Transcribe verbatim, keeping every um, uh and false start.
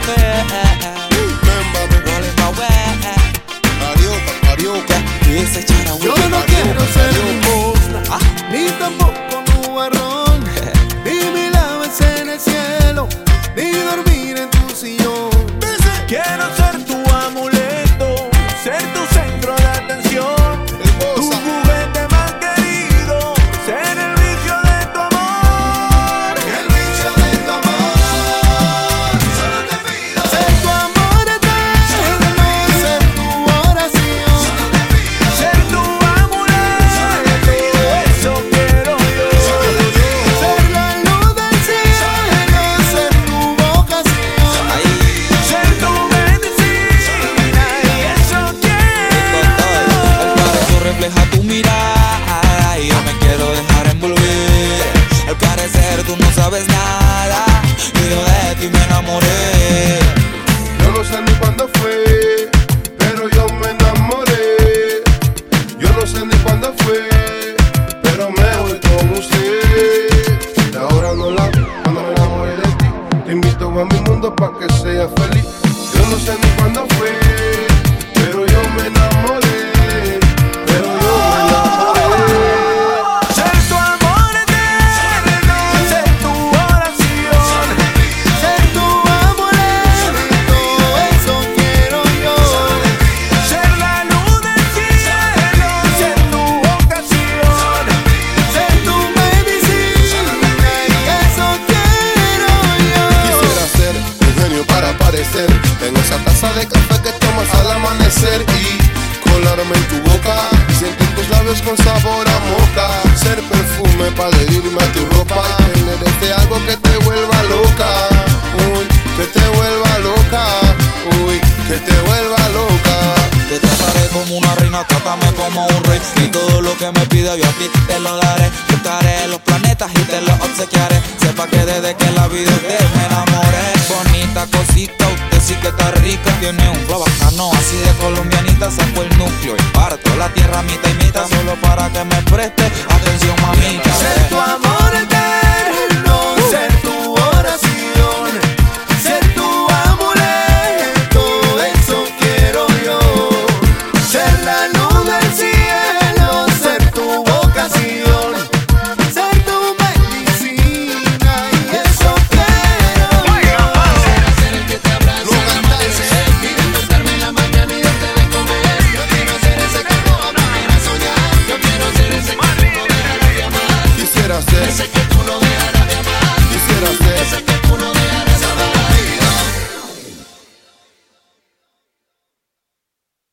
café. Rolling my way. Carioca, carioca. Dice Chara, Yo no quiero ser limosna, ah, ni tampoco nubarrón, ni mil aves en el cielo, ni dormir en tu sillón. Quiero ser tu amuleto, ser tu centro de atención, tu juguete más querido, ser el vicio de tu amor. El vicio de tu amor, solo te pido ser tu amor eterno, ser tu oración, solo te pido Ser tu amuleto, eso quiero yo. ser la luz del cielo, ser tu vocación. Ser tu medicina y eso quiero. El paraíso refleja tu mirada y yo me quiero dejar envolver. Al parecer tú no sabes nada y yo de ti me enamoré. Yo no sé ni cuándo fue, pero yo me enamoré. Yo no sé ni cuándo fue, pero me voy con usted. Y ahora no la vi, cuando me enamoré de ti. Te invito a mi mundo pa' que sea feliz. Yo no sé ni cuándo fue, pero yo me enamoré. Pero yo me enamoré. Ser tu amor eterno, ser tu oración. Ser tu amuleto, eso quiero yo. Ser la luz del cielo, ser tu vocación. Ser tu medicina y eso quiero yo. Quisiera ser un genio para aparecer en esa taza de café que tomas al amanecer y colarme en tu boca, sentir tus labios con sabor a moca, ser perfume para adherirme a tu ropa y tener este algo que te vuelva loca, uy, que te vuelva loca, uy, que te vuelva loca. Te trataré como una reina, trátame como un rey. Y todo lo que me pidas yo a ti te lo daré. Yo estaré en los planetas y